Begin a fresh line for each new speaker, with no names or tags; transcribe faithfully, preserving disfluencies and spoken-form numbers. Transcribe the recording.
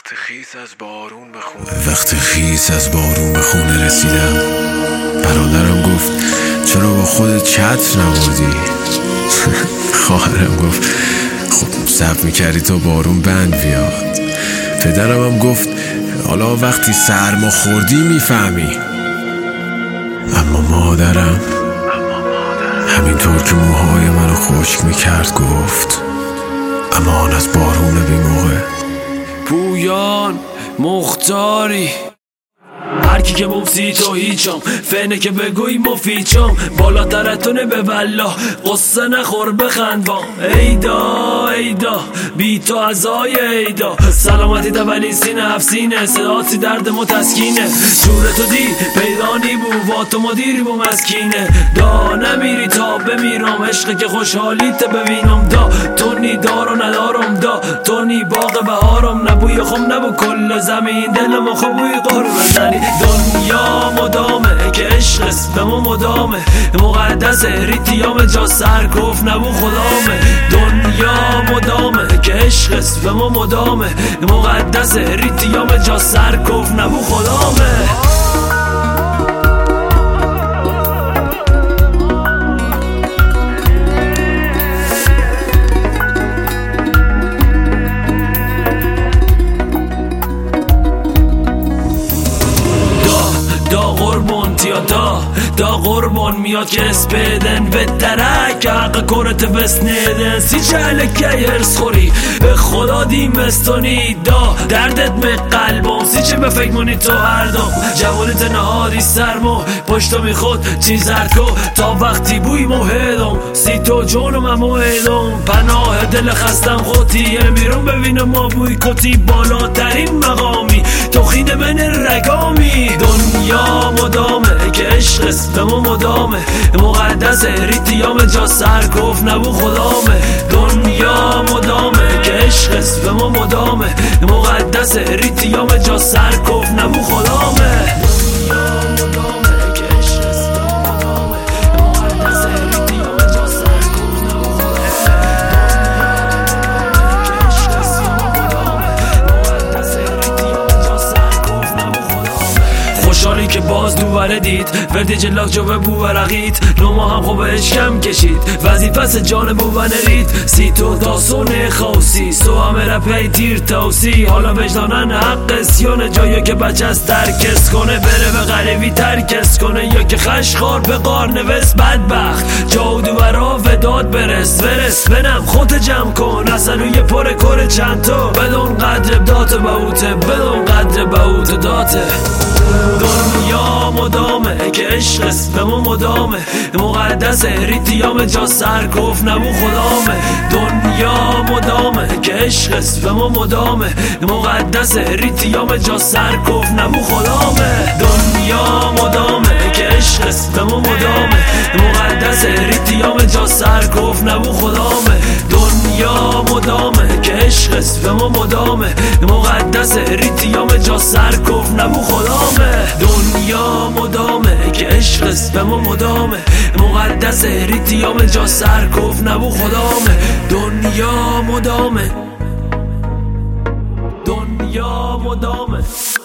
وقتی خیس از بارون به خونه وقتی خیس از بارون به خونه رسیدم، برادرم گفت چرا با خودت چتر نبردی؟ خواهرم گفت خب صبر میکردی تا بارون بند بیاد. پدرم هم گفت حالا وقتی سرما خوردی میفهمی. اما مادرم همینطور که موهای منو خشک میکرد گفت امان از بارون بی موقع.
پویان مختاری هر کی که مفسی تو هیچم، فنه که بگوی مفیچم، بالاترتونه به والله قصه نخور بخند وام. ایدا ایدا بی تو ازای ایدا، سلامتی دولی سینه هفسینه، صداتی درد متسکینه، جور تو دی پیدانی بو و تو مدیری بو مسکینه. دا نمیری تا بمیرم، عشق که خوشحالیت ببینم. دا تو نی دارو ندارم، دا تو نی باغ بهارم، نبوی خم نبو کل زمین دلم خوبوی قرب زنی. دنیا مدامه که عشق است به ما مدامه، مقدس ریتیام جا سرکوف نبو خدامه. دنیا مدامه که عشق است به ما مدامه، مقدس ریتیام جا سرکوف نبو خدامه. دا قربان تیا دا دا قربان میاد که اسپیدن به درک حق کرت بسنیدن سی چهله که هرس خوری به خدا دیمستانی. دا دردت به قلبم سی چه به فکر مونی تو هر دم جوانت نهاری سرمو پشتو میخود چیزر کو تا وقتی بوی موهدم سی تو جونم هم موهدم. پناه دل خستم خودی بیرون ببینم ما بوی کتی بالاترین مقامی تو خیده من رگامی. دنیا مدامه که عشق است به ما مدامه، مقدس ریتیام جا سرکوف نبو خدامه. دنیا مدامه که عشق است به ما مدامه، مقدس ریتیام جا سرکوف نبو خدامه. خوشحالی که باز دوباره دید وردی جلاک جو به بو ورقید نما هم خوب اشکم کشید وظیفه جان بو ونرید سی تو داسون خوصی سو همه رپی تیر توسی حالا وجدانن حق سیانه جایی که بچه از ترکس کنه بره به غریبی ترکس کنه یا که خشخار به قار نوست بدبخت جا دوباره وداد برس برس بنم خود جمع کن اصلا یه پر کره چند تو بدون قدر دات باوته بدون قدر باوت داته. دنیا مدامه که عشق است به ما مدامه، مقدس ریتیام جا سرکوف نبو خدامه. دنیا مدامه که عشق است به ما مدامه، مقدس ریتیام جا سرکوف نبو خدامه. دنیا مدامه که عشق است به ما مدامه، مقدس ریتیام جا سرکوف نبو خدامه. دنیا مدامه که عشق است به ما مدامه، مقدس ریتیام جا سرکوف نبو خدامه. دنیا مدامه که عشق است به ما مدامه، مقدس ریتیام جا سرکوف نبو خدامه. دنیا مدامه دنیا مدامه